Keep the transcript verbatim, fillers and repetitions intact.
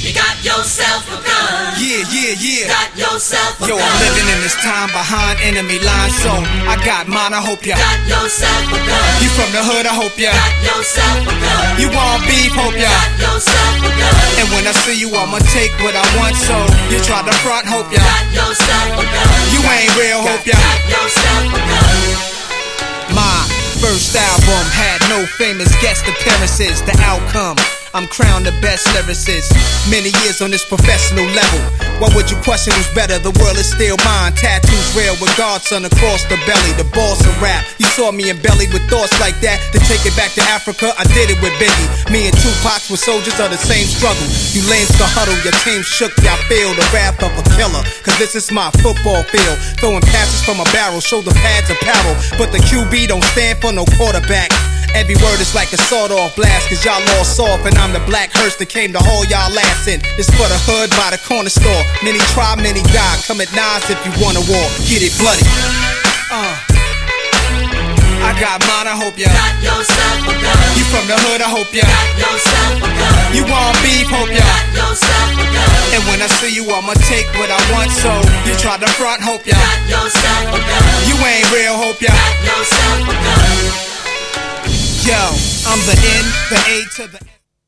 You got yourself a gun. Yeah, yeah, yeah. Got yourself a Yo, gun. I'm living in this time behind enemy lines, so I got mine, I hope ya. Got yourself a gun. You from the hood, I hope ya. Got yourself a gun. You want beef, hope ya. Got yourself a gun. And when I see you, I'ma take what I want, so you try to front, hope ya. Got yourself a gun. You ain't real, hope ya. Got yourself a gun. My first album had no famous guest appearances. The outcome, I'm crowned the best lyricist. Many years on this professional level. Why would you question who's better? The world is still mine. Tattoos real with Godson across the belly. The boss of rap. You saw me in belly with thoughts like that. To take it back to Africa, I did it with Biggie. Me and Tupac were soldiers of the same struggle. You lames can huddle, your team shook, y'all feel the wrath of a killer. Cause this is my football field. Throwing passes from a barrel, shoulder pads apparel. But the Q B don't stand for no quarterback. Every word is like a sawed-off blast, cause y'all all soft, and I'm the black hearse that came to haul y'all ass in. This for the hood by the corner store. Many try, many die. Come at Nas if you want a war. Get it bloody. Uh. I got mine, I hope ya. Got yourself a gun. You from the hood, I hope ya. Got yourself a gun. You want beef, hope ya. Got yourself a gun. And when I see you, I'ma take what I want, so you try to front, hope ya. Got yourself a gun. You ain't real, hope ya. Got yourself a gun. Yo, I'm the N, the A to the